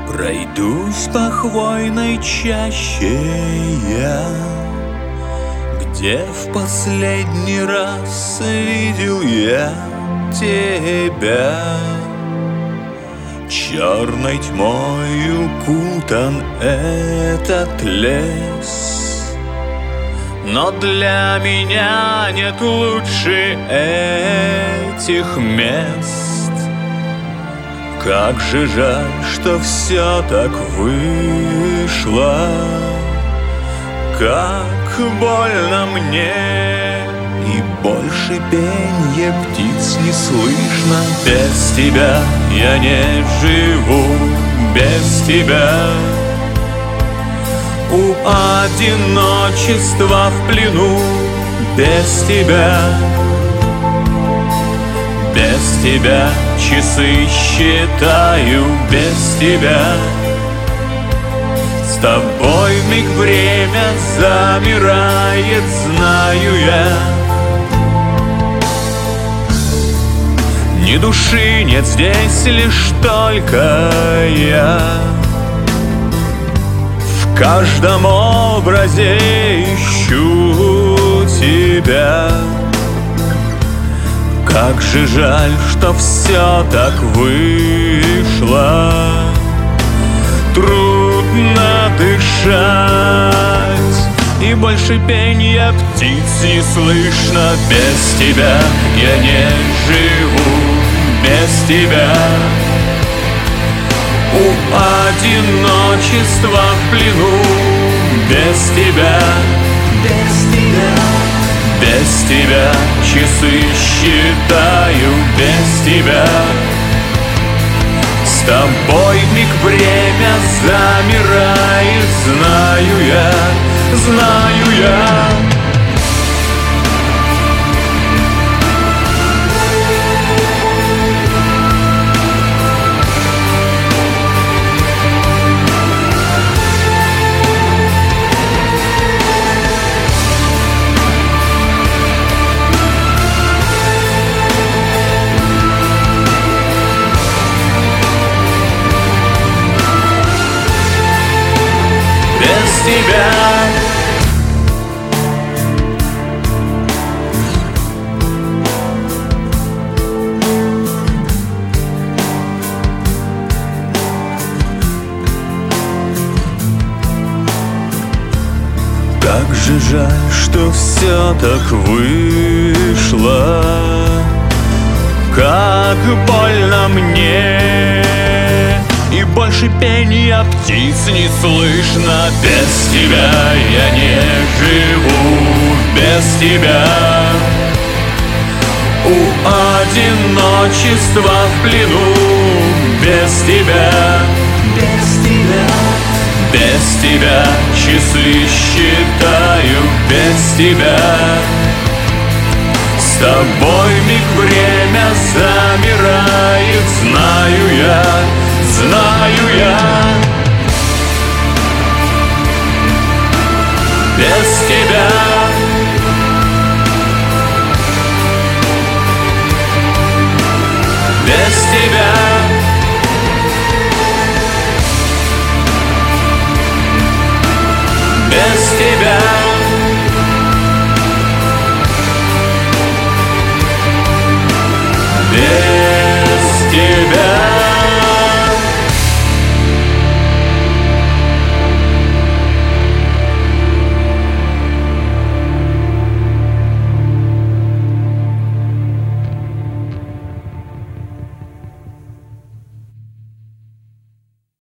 Пройдусь по хвойной чаще я, где в последний раз видел я тебя. Черной тьмой укутан этот лес, но для меня нет лучше этих мест. Как же жаль, что все так вышло, как больно мне, и больше пенья птиц не слышно. Без тебя я не живу, без тебя у одиночества в плену. Без тебя, без тебя часы считаю, без тебя. С тобой в миг время замирает, знаю я. Ни души нет здесь, лишь только я. В каждом образе ищу тебя. Как же жаль, что все так вышло. Трудно дышать, и больше пенья птиц не слышно. Без тебя я не живу, без тебя у одиночества в плену. Без тебя, без тебя, без тебя часы считаю, без тебя. С тобой в миг время замирает, знаю я, знаю я. Тебя. Как же жаль, что все так вышло, как больно мне, и больше пенья птиц не слышно. Без тебя я не живу, без тебя у одиночества в плену. Без тебя, без тебя, без тебя часы считаю, без тебя. С тобой миг время замирает, знаю я, знаю я. Без тебя